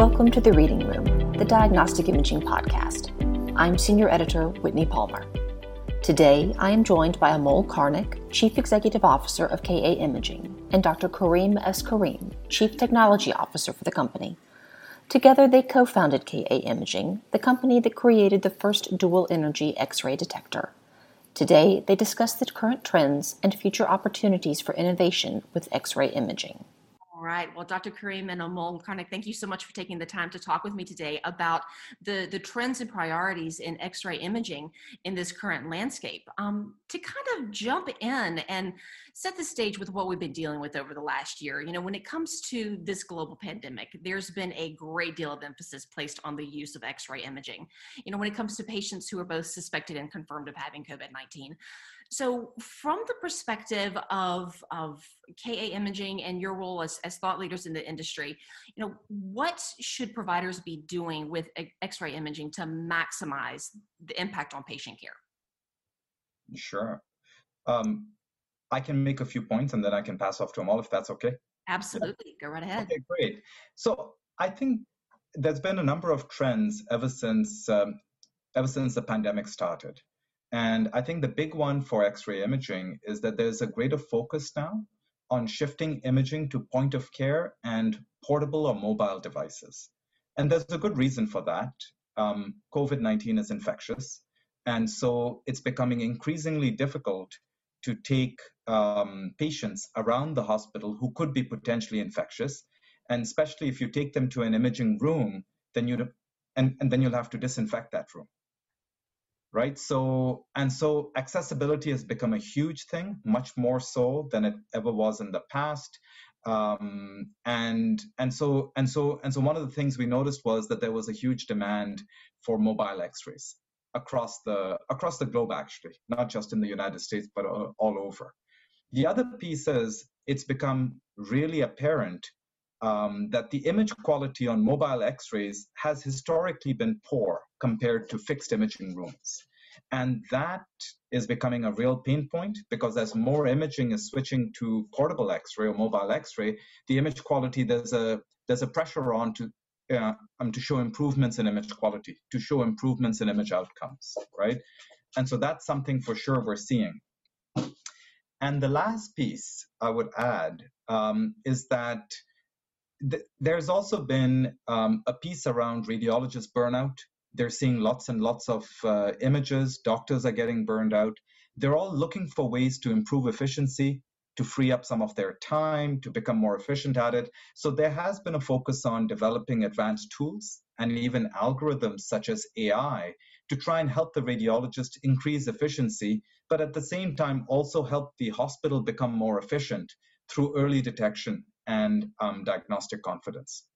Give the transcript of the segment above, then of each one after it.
Welcome to The Reading Room, the Diagnostic Imaging Podcast. I'm Senior Editor Whitney Palmer. Today, I am joined by Amol Karnik, Chief Executive Officer of KA Imaging, and Dr. Kareem S. Kareem, Chief Technology Officer for the company. Together, they co-founded KA Imaging, the company that created the first dual-energy X-ray detector. Today, they discuss the current trends and future opportunities for innovation with X-ray imaging. All right. Well, Dr. Kareem and Amol Karnik, thank you so much for taking the time to talk with me today about the trends and priorities in X-ray imaging in this current landscape. To kind of jump in and set the stage with what we've been dealing with over the last year, when it comes to this global pandemic, there's been a great deal of emphasis placed on the use of X-ray imaging. When it comes to patients who are both suspected and confirmed of having COVID-19. So from the perspective of KA Imaging and your role as thought leaders in the industry, what should providers be doing with X-ray imaging to maximize the impact on patient care? Sure. I can make a few points and then I can pass off to Amol if that's okay. Absolutely. Yeah. Go right ahead. Okay, great. So I think there's been a number of trends ever since the pandemic started. And I think the big one for X-ray imaging is that there's a greater focus now on shifting imaging to point of care and portable or mobile devices. And there's a good reason for that. COVID-19 is infectious. And so it's becoming increasingly difficult to take patients around the hospital who could be potentially infectious. And especially if you take them to an imaging room, then you'll have to disinfect that room. Right. So accessibility has become a huge thing, much more so than it ever was in the past. And so one of the things we noticed was that there was a huge demand for mobile X-rays across the globe, actually, not just in the United States, but all over. The other piece is it's become really apparent that the image quality on mobile X-rays has historically been poor compared to fixed imaging rooms. And that is becoming a real pain point because as more imaging is switching to portable X-ray or mobile X-ray, the image quality, there's a pressure on to show improvements in image quality, to show improvements in image outcomes, right? And so that's something for sure we're seeing. And the last piece I would add is that there's also been a piece around radiologist burnout. They're seeing lots and lots of images. Doctors are getting burned out. They're all looking for ways to improve efficiency, to free up some of their time, to become more efficient at it. So there has been a focus on developing advanced tools and even algorithms such as AI to try and help the radiologist increase efficiency, but at the same time also help the hospital become more efficient through early detection and diagnostic confidence.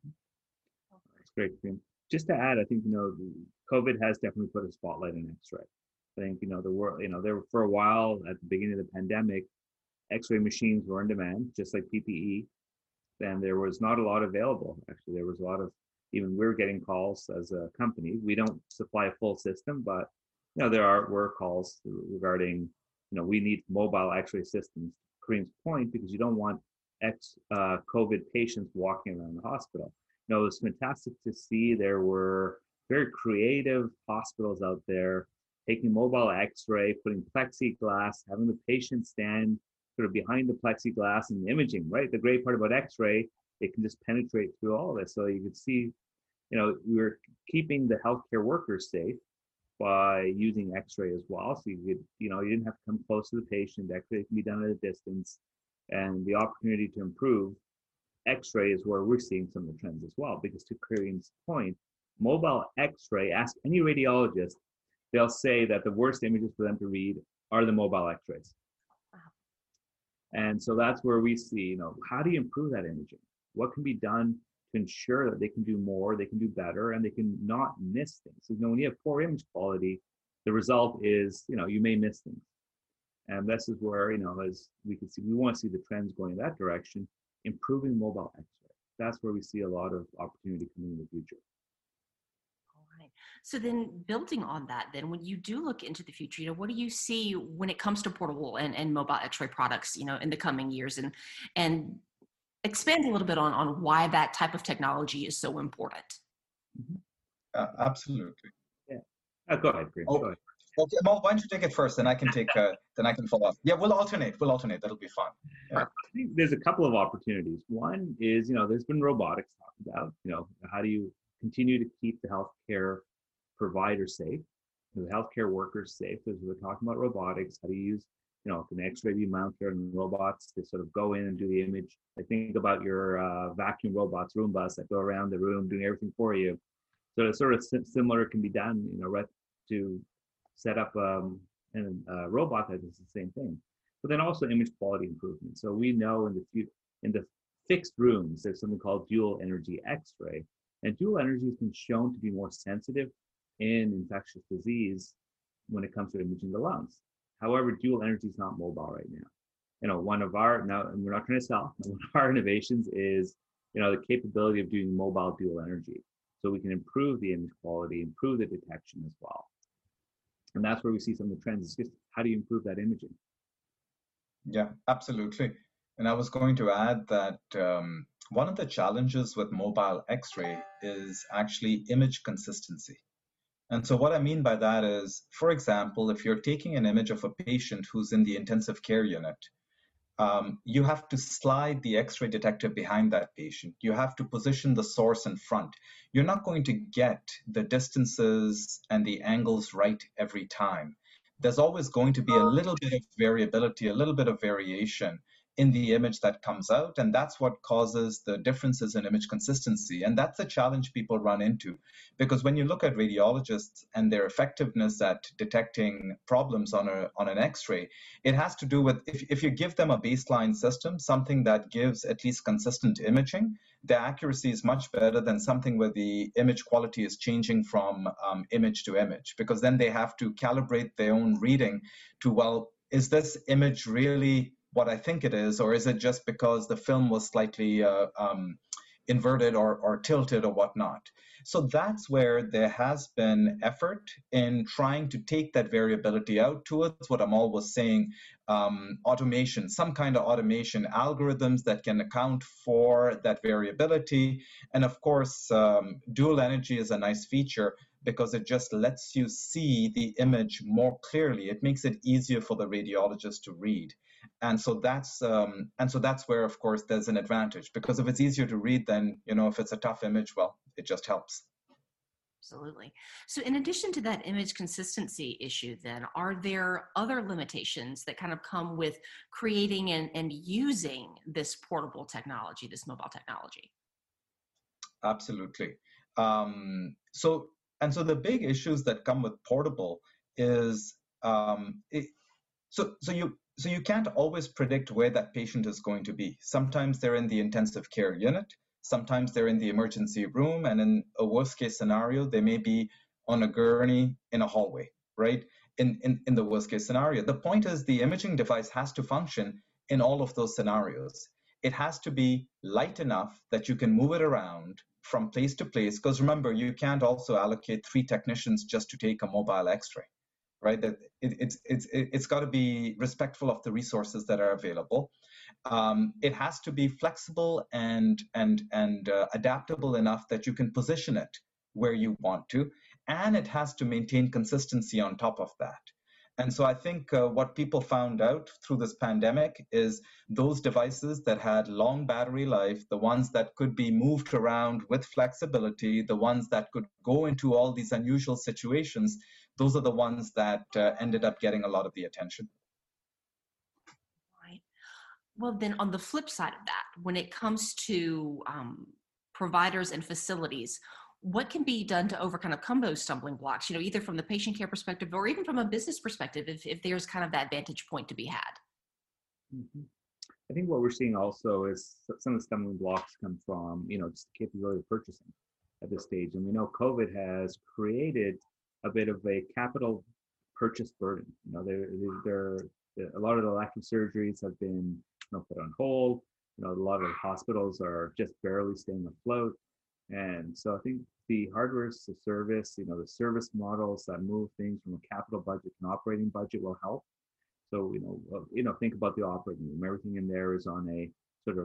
That's great, Kareem. Just to add, I think, COVID has definitely put a spotlight on X-ray. I think, the world, there for a while at the beginning of the pandemic, X-ray machines were in demand, just like PPE, and there was not a lot available. Actually, there was a lot of, even we're getting calls as a company. We don't supply a full system, but, there were calls regarding, we need mobile X-ray systems, Kareem's point, because you don't want COVID patients walking around the hospital. It was fantastic to see there were very creative hospitals out there taking mobile X-ray, putting plexiglass, having the patient stand sort of behind the plexiglass and imaging, right? The great part about X-ray, it can just penetrate through all this. So you could see, we were keeping the healthcare workers safe by using X-ray as well. So you could, you didn't have to come close to the patient. X-ray can be done at a distance, and the opportunity to improve X-ray is where we're seeing some of the trends as well, because to Kareem's point, mobile X-ray, ask any radiologist, they'll say that the worst images for them to read are the mobile X-rays. Wow. And so that's where we see, how do you improve that imaging? What can be done to ensure that they can do more, they can do better, and they can not miss things? So, when you have poor image quality, the result is, you may miss things. And this is where, as we can see, we want to see the trends going in that direction. Improving mobile X-ray. That's where we see a lot of opportunity coming in the future. All right. So then building on that, then when you do look into the future, what do you see when it comes to portable and mobile X-ray products, in the coming years? And expand a little bit on why that type of technology is so important. Absolutely. Yeah. Go ahead, Kareem. Oh, Go ahead. okay, Mo, why don't you take it first, then I can take, then I can follow up. Yeah, we'll alternate. That'll be fun. Yeah. I think there's a couple of opportunities. One is, there's been robotics talked about. How do you continue to keep the healthcare providers safe, the healthcare workers safe? As we're talking about robotics, how do you use, an X-ray beam mounter and robots to sort of go in and do the image? I think about your vacuum robots, Roombas, that go around the room doing everything for you. So it's sort of similar can be done, to set up a robot that does the same thing. But then also image quality improvement. So we know in the fixed rooms, there's something called dual energy X-ray, and dual energy has been shown to be more sensitive in infectious disease when it comes to imaging the lungs. However, dual energy is not mobile right now. One of our, now, and we're not trying to sell, one of our innovations is, the capability of doing mobile dual energy. So we can improve the image quality, improve the detection as well. And that's where we see some of the trends. It's just, how do you improve that imaging? Yeah, absolutely. And I was going to add that one of the challenges with mobile X-ray is actually image consistency. And so what I mean by that is, for example, if you're taking an image of a patient who's in the intensive care unit, you have to slide the X-ray detector behind that patient. You have to position the source in front. You're not going to get the distances and the angles right every time. There's always going to be a little bit of variability, a little bit of variation in the image that comes out, and that's what causes the differences in image consistency. And that's a challenge people run into, because when you look at radiologists and their effectiveness at detecting problems on an X-ray, it has to do with if you give them a baseline system, something that gives at least consistent imaging, the accuracy is much better than something where the image quality is changing from image to image, because then they have to calibrate their own reading to, well, is this image really what I think it is, or is it just because the film was slightly inverted or tilted or whatnot? So that's where there has been effort in trying to take that variability out towards what Amal was saying, automation, some kind of automation, algorithms that can account for that variability. And of course, dual energy is a nice feature because it just lets you see the image more clearly. It makes it easier for the radiologist to read. And so that's where, of course, there's an advantage, because if it's easier to read, then, if it's a tough image, well, it just helps. Absolutely. So in addition to that image consistency issue, then, are there other limitations that kind of come with creating and using this portable technology, this mobile technology? Absolutely. So the big issues that come with portable is so you can't always predict where that patient is going to be. Sometimes they're in the intensive care unit, sometimes they're in the emergency room, and in a worst case scenario, they may be on a gurney in a hallway, right? In the worst case scenario. The point is the imaging device has to function in all of those scenarios. It has to be light enough that you can move it around from place to place, because remember, you can't also allocate 3 technicians just to take a mobile X-ray, right? That it's got to be respectful of the resources that are available. It has to be flexible and adaptable enough that you can position it where you want to, and it has to maintain consistency on top of that. And so I think what people found out through this pandemic is those devices that had long battery life, the ones that could be moved around with flexibility, the ones that could go into all these unusual situations, those are the ones that ended up getting a lot of the attention. Right. Well, then on the flip side of that, when it comes to providers and facilities, what can be done to overcome those stumbling blocks, either from the patient care perspective or even from a business perspective, if there's kind of that vantage point to be had? Mm-hmm. I think what we're seeing also is some of the stumbling blocks come from, just the capability of purchasing at this stage. And we know COVID has created a bit of a capital purchase burden. There a lot of the elective surgeries have been put on hold. A lot of hospitals are just barely staying afloat. And so I think the hardware as a service, the service models that move things from a capital budget to an operating budget will help. So, think about the operating room. Everything in there is on a sort of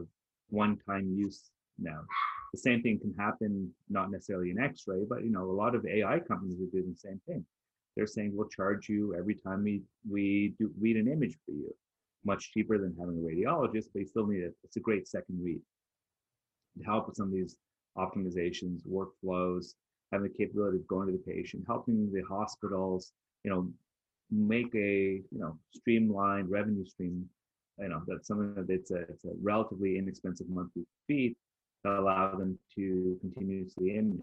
one-time use now. The same thing can happen, not necessarily in X-ray, but a lot of AI companies are doing the same thing. They're saying we'll charge you every time we read an image for you, much cheaper than having a radiologist, but you still need it. It's a great second read to help with some of these optimizations, workflows, having the capability of going to the patient, helping the hospitals, make a streamlined revenue stream. That's something that it's a relatively inexpensive monthly fee that allow them to continuously image,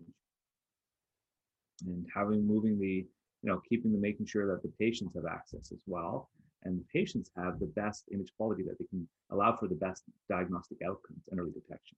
and making sure that the patients have access as well, and the patients have the best image quality that they can allow for the best diagnostic outcomes and early detection.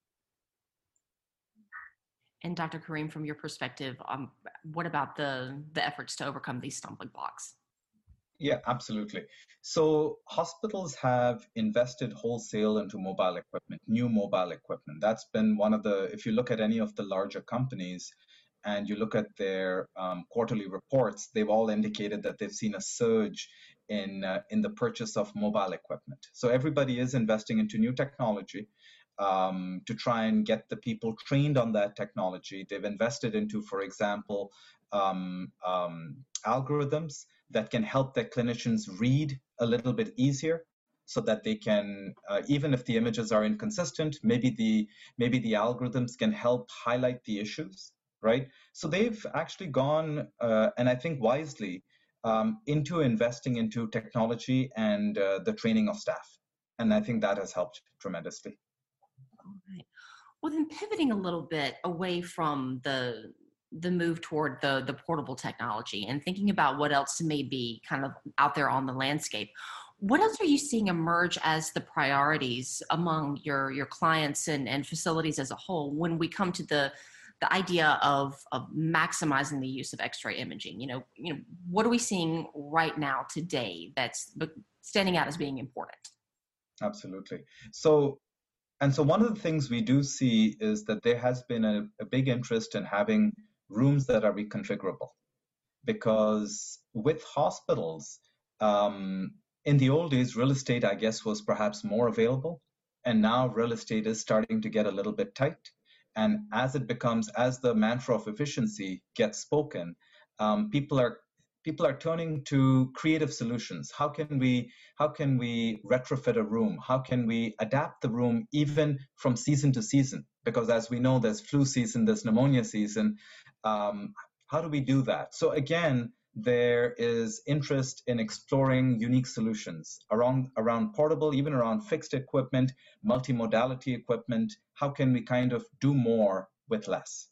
And Dr. Karim, from your perspective, what about the efforts to overcome these stumbling blocks? Yeah, absolutely. So hospitals have invested wholesale into mobile equipment, new mobile equipment. That's been one of if you look at any of the larger companies and you look at their quarterly reports, they've all indicated that they've seen a surge in the purchase of mobile equipment. So everybody is investing into new technology to try and get the people trained on that technology. They've invested into, for example, algorithms that can help their clinicians read a little bit easier, so that they can, even if the images are inconsistent, maybe the algorithms can help highlight the issues, right? So they've actually gone, and I think wisely, into investing into technology and the training of staff. And I think that has helped tremendously. All right. Well, then pivoting a little bit away from the move toward the portable technology and thinking about what else may be kind of out there on the landscape, what else are you seeing emerge as the priorities among your clients and facilities as a whole when we come to the idea of maximizing the use of X-ray imaging? What are we seeing right now today that's standing out as being important? Absolutely. So one of the things we do see is that there has been a big interest in having rooms that are reconfigurable, because with hospitals, in the old days, real estate, I guess, was perhaps more available, and now real estate is starting to get a little bit tight. And as the mantra of efficiency gets spoken, people are turning to creative solutions. How can we retrofit a room? How can we adapt the room even from season to season? Because as we know, there's flu season, there's pneumonia season. How do we do that? So again, there is interest in exploring unique solutions around portable, even around fixed equipment, multimodality equipment. How can we kind of do more with less?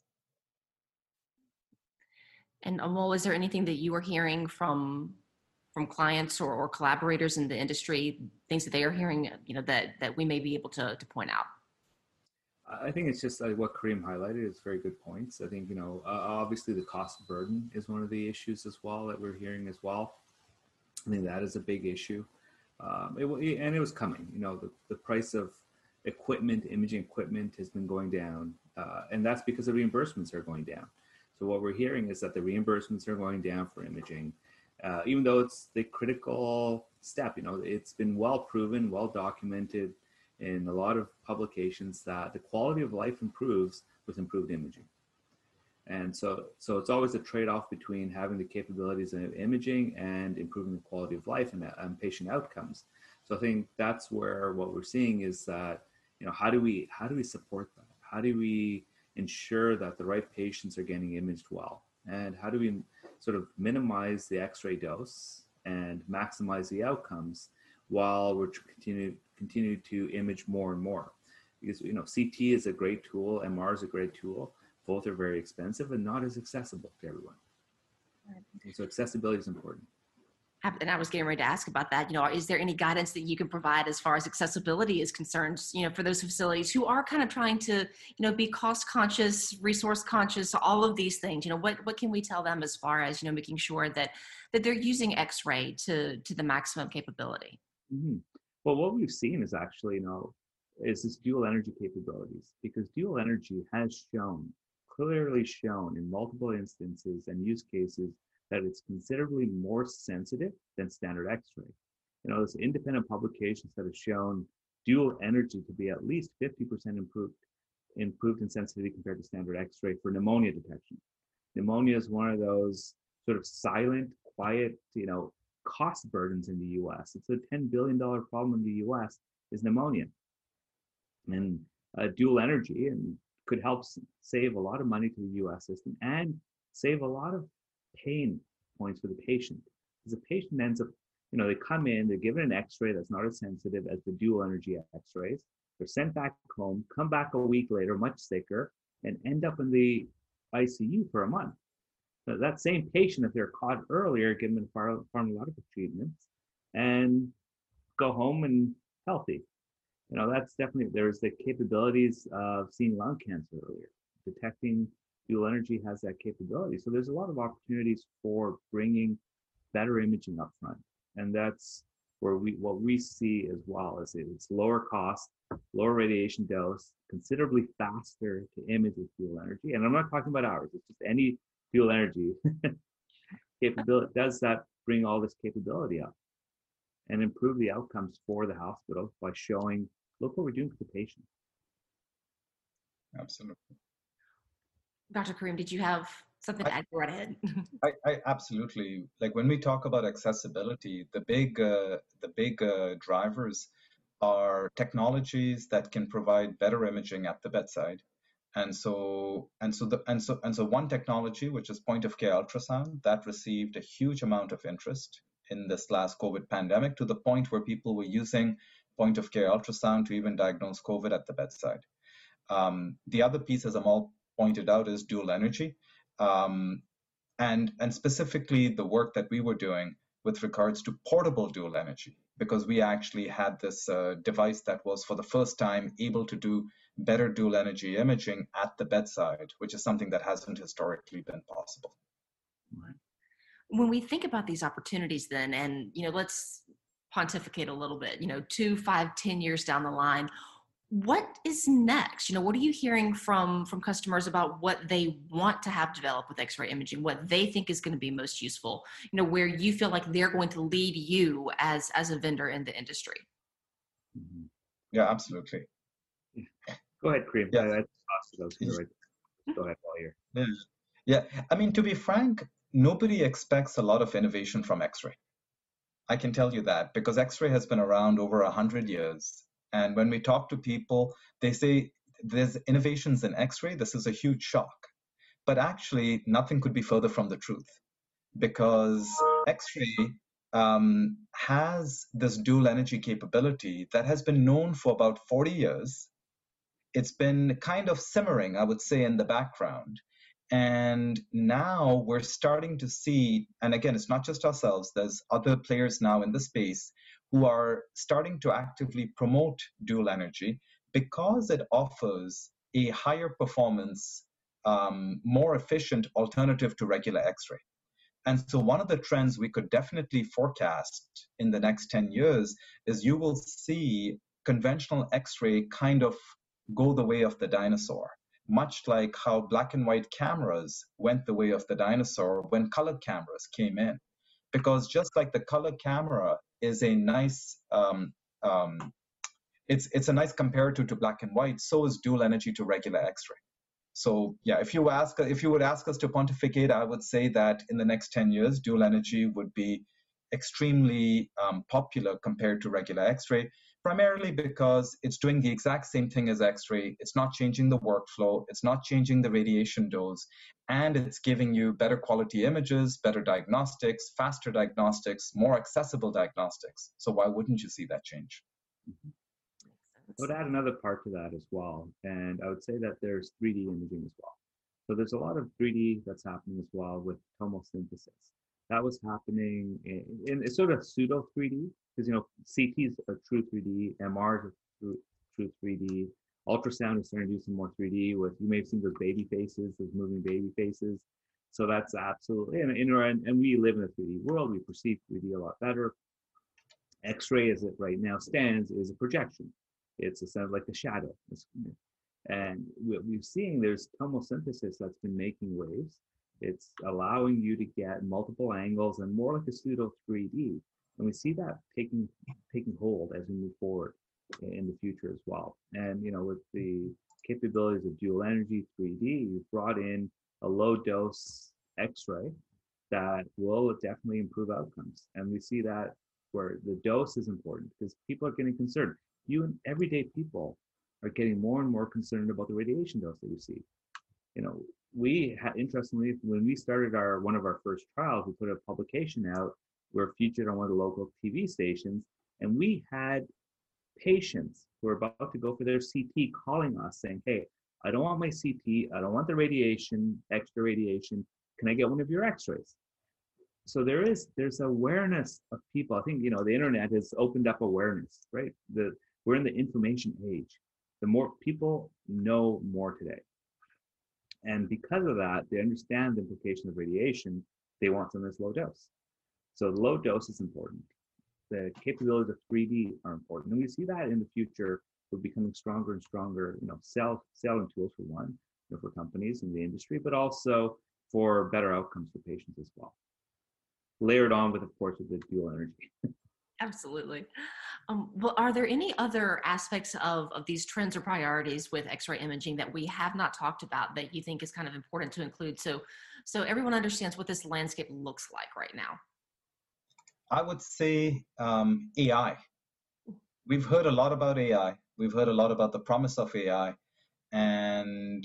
And Amol, is there anything that you are hearing from clients or collaborators in the industry, things that they are hearing, that we may be able to point out? I think it's just like what Karim highlighted is very good points. I think, obviously the cost burden is one of the issues as well that we're hearing as well. I think that is a big issue. It was coming, the price of imaging equipment has been going down, and that's because the reimbursements are going down. So what we're hearing is that the reimbursements are going down for imaging, even though it's the critical step. It's been well proven, well documented in a lot of publications that the quality of life improves with improved imaging. And so it's always a trade-off between having the capabilities of imaging and improving the quality of life and patient outcomes. So I think that's where what we're seeing is that, how do we support that? How do we ensure that the right patients are getting imaged well? And how do we sort of minimize the X-ray dose and maximize the outcomes while we're continue to image more and more? Because CT is a great tool, MR is a great tool. Both are very expensive and not as accessible to everyone. And so accessibility is important. And I was getting ready to ask about that. Is there any guidance that you can provide as far as accessibility is concerned, for those facilities who are kind of trying to, be cost conscious, resource conscious, all of these things? What can we tell them as far as, making sure that they're using X-ray to the maximum capability? Mm-hmm. Well, what we've seen is actually, is this dual energy capabilities, because dual energy has clearly shown in multiple instances and use cases that it's considerably more sensitive than standard X-ray. There's independent publications that have shown dual energy to be at least 50% improved in sensitivity compared to standard X-ray for pneumonia detection. Pneumonia is one of those sort of silent, quiet, cost burdens in the U.S. It's a $10 billion problem in the U.S. is pneumonia, and dual energy and could help save a lot of money to the U.S. system and save a lot of pain points for the patient. Because the patient ends up, they come in, they're given an X-ray that's not as sensitive as the dual energy X-rays. They're sent back home, come back a week later, much sicker, and end up in the ICU for a month. So that same patient, if they're caught earlier, given pharmacological treatments, and go home and healthy. That's definitely, there's the capabilities of seeing lung cancer earlier. Detecting dual energy has that capability. So there's a lot of opportunities for bringing better imaging up front. And that's where what we see as well is it's lower cost, lower radiation dose, considerably faster to image with dual energy. And I'm not talking about ours, it's just any dual energy capability. Does that bring all this capability up and improve the outcomes for the hospital by showing, look what we're doing for the patient. Absolutely. Dr. Karim, did you have something to add? Go right ahead. I absolutely, like when we talk about accessibility, the big drivers are technologies that can provide better imaging at the bedside. And so one technology, which is point of care ultrasound, that received a huge amount of interest in this last COVID pandemic, to the point where people were using point of care ultrasound to even diagnose COVID at the bedside. The other piece, as Amal pointed out, is dual energy. And specifically the work that we were doing with regards to portable dual energy, because we actually had this device that was for the first time able to do better dual energy imaging at the bedside, which is something that hasn't historically been possible. When we think about these opportunities then, and let's pontificate a little bit, 2, 5, 10 years down the line, what is next? What are you hearing from customers about what they want to have developed with X-ray imaging, what they think is going to be most useful, where you feel like they're going to lead you as a vendor in the industry? Yeah, absolutely. Go ahead, Karim. Yeah. Go ahead while you're. Yeah. I mean, to be frank, nobody expects a lot of innovation from X-ray. I can tell you that, because X-ray has been around over 100 years. And when we talk to people, they say there's innovations in X-ray. This is a huge shock. But actually, nothing could be further from the truth, because X-ray has this dual energy capability that has been known for about 40 years. It's been kind of simmering, I would say, in the background. And now we're starting to see, and again, it's not just ourselves, there's other players now in the space who are starting to actively promote dual energy, because it offers a higher performance, more efficient alternative to regular X-ray. And so one of the trends we could definitely forecast in the next 10 years is you will see conventional X-ray kind of go the way of the dinosaur, much like how black and white cameras went the way of the dinosaur when color cameras came in. Because just like the color camera is a nice, it's a nice comparator to black and white, so is dual energy to regular X-ray. So yeah, if you would ask us to pontificate, I would say that in the next 10 years, dual energy would be extremely popular compared to regular X-ray, primarily because it's doing the exact same thing as X-ray. It's not changing the workflow, it's not changing the radiation dose, and it's giving you better quality images, better diagnostics, faster diagnostics, more accessible diagnostics. So why wouldn't you see that change? I would add another part to that as well, and I would say that there's 3D imaging as well. So there's a lot of 3D that's happening as well with tomosynthesis. That was happening in sort of pseudo 3D, because CTs are true 3D, MRs are true 3D, ultrasound is starting to do some more 3D with, you may have seen those baby faces, those moving baby faces. So that's absolutely, and we live in a 3D world, we perceive 3D a lot better. X-ray, as it right now stands, is a projection. It's essentially like the shadow. And what we've seen, there's tomosynthesis that's been making waves. It's allowing you to get multiple angles and more like a pseudo 3D. And we see that taking hold as we move forward. in the future as well. And with the capabilities of dual energy 3D, you've brought in a low dose X-ray that will definitely improve outcomes. And we see that where the dose is important because people are getting concerned. You and everyday people are getting more and more concerned about the radiation dose that we see. We had, interestingly, when we started one of our first trials, we put a publication out. We're featured on one of the local TV stations, and we had patients who are about to go for their CT calling us saying, "Hey, I don't want my CT. I don't want the radiation, extra radiation. Can I get one of your X-rays?" So there's awareness of people. I think the internet has opened up awareness, right? We're in the information age. The more people know more today, and because of that, they understand the implication of radiation. They want something that's low dose. So the low dose is important. The capabilities of 3D are important, and we see that in the future will becoming stronger and stronger. Selling tools for one, for companies in the industry, but also for better outcomes for patients as well. Layered on with, of course, with the dual energy. Absolutely. Well, are there any other aspects of these trends or priorities with X-ray imaging that we have not talked about that you think is kind of important to include, so everyone understands what this landscape looks like right now? I would say AI. We've heard a lot about AI. We've heard a lot about the promise of AI, and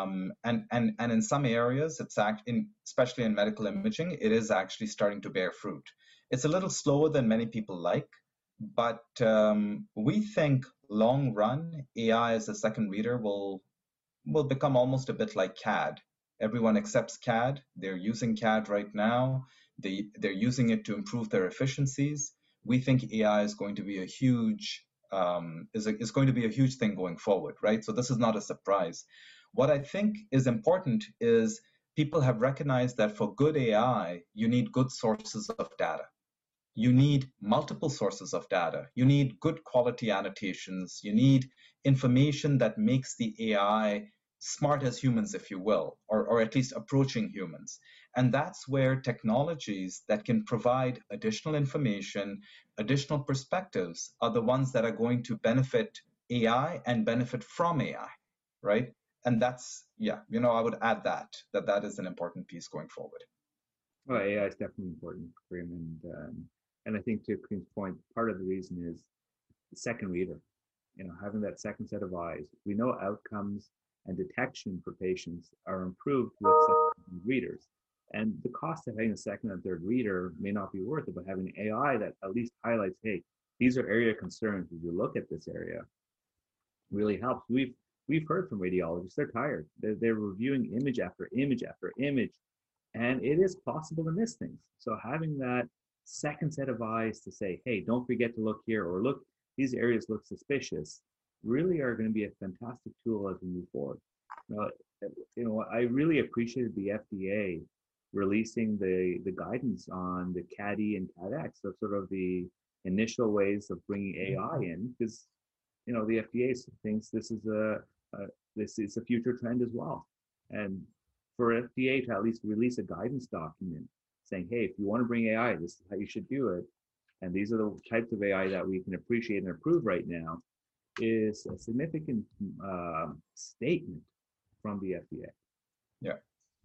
in some areas, especially in medical imaging, it is actually starting to bear fruit. It's a little slower than many people like, but we think long run, AI as a second reader will become almost a bit like CAD. Everyone accepts CAD. They're using CAD right now. They're using it to improve their efficiencies. We think AI is going to be a huge is going to be a huge thing going forward, right? So this is not a surprise. What I think is important is people have recognized that for good AI, you need good sources of data. You need multiple sources of data. You need good quality annotations. You need information that makes the AI smart as humans, if you will, or at least approaching humans. And that's where technologies that can provide additional information, additional perspectives are the ones that are going to benefit AI and benefit from AI, right? And that's, I would add that is an important piece going forward. Well, AI is definitely important, Karim, and I think to Karim's point, part of the reason is the second reader, having that second set of eyes. We know outcomes and detection for patients are improved with second readers. And the cost of having a second and third reader may not be worth it, but having AI that at least highlights, hey, these are area concerns as you look at this area, really helps. We've heard from radiologists, they're tired. They're reviewing image after image after image, and it is possible to miss things. So having that second set of eyes to say, hey, don't forget to look here, or look, these areas look suspicious, really are going to be a fantastic tool as we move forward. I really appreciated the FDA releasing the guidance on the CAD-E and CAD-X, so sort of the initial ways of bringing AI in, because the FDA thinks this is a future trend as well. And for FDA to at least release a guidance document saying, hey, if you want to bring AI, this is how you should do it, and these are the types of AI that we can appreciate and approve right now, is a significant statement from the FDA. Yeah.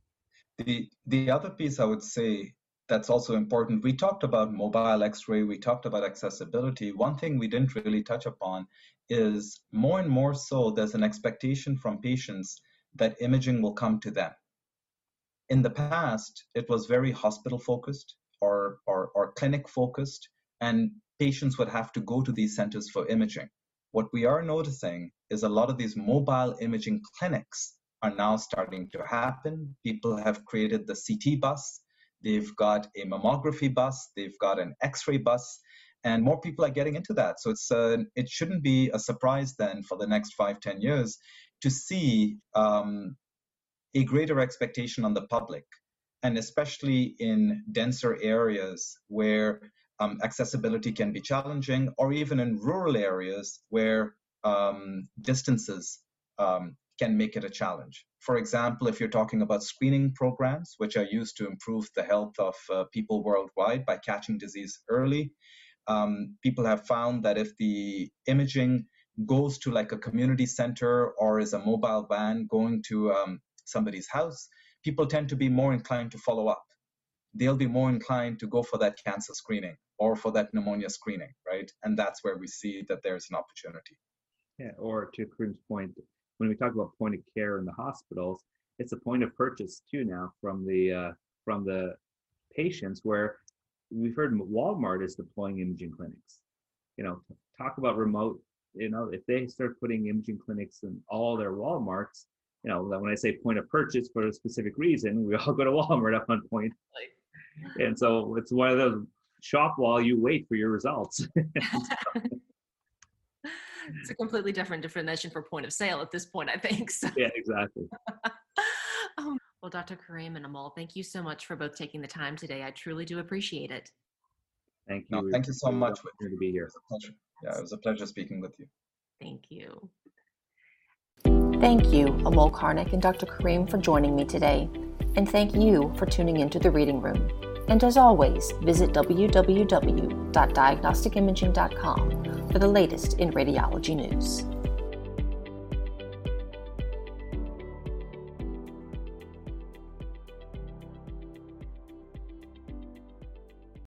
The other piece I would say that's also important, we talked about mobile X-ray, we talked about accessibility. One thing we didn't really touch upon is more and more so there's an expectation from patients that imaging will come to them. In the past, it was very hospital focused or clinic focused, and patients would have to go to these centers for imaging. What we are noticing is a lot of these mobile imaging clinics are now starting to happen. People have created the CT bus, they've got a mammography bus, they've got an X-ray bus, and more people are getting into that. So it shouldn't be a surprise then for the next 5-10 years to see a greater expectation on the public, and especially in denser areas where accessibility can be challenging, or even in rural areas where distances can make it a challenge. For example, if you're talking about screening programs, which are used to improve the health of people worldwide by catching disease early, People have found that if the imaging goes to like a community center or is a mobile van going to somebody's house, people tend to be more inclined to follow up. They'll be more inclined to go for that cancer screening or for that pneumonia screening, right? And that's where we see that there's an opportunity. Yeah, or to Kareem's point, when we talk about point of care in the hospitals, it's a point of purchase too now from the patients, where we've heard Walmart is deploying imaging clinics. Talk about remote. If they start putting imaging clinics in all their Walmarts, when I say point of purchase for a specific reason, we all go to Walmart at one point. And so it's one of those shop while you wait for your results. It's a completely different definition for point of sale at this point, I think. So. Yeah, exactly. Well, Dr. Kareem and Amol, thank you so much for both taking the time today. I truly do appreciate it. Thank you. No, thank you so much. To be here. It was a pleasure. Yeah, it was a pleasure speaking with you. Thank you. Thank you, Amol Karnik and Dr. Kareem, for joining me today. And thank you for tuning into the Reading Room. And as always, visit www.diagnosticimaging.com for the latest in radiology news.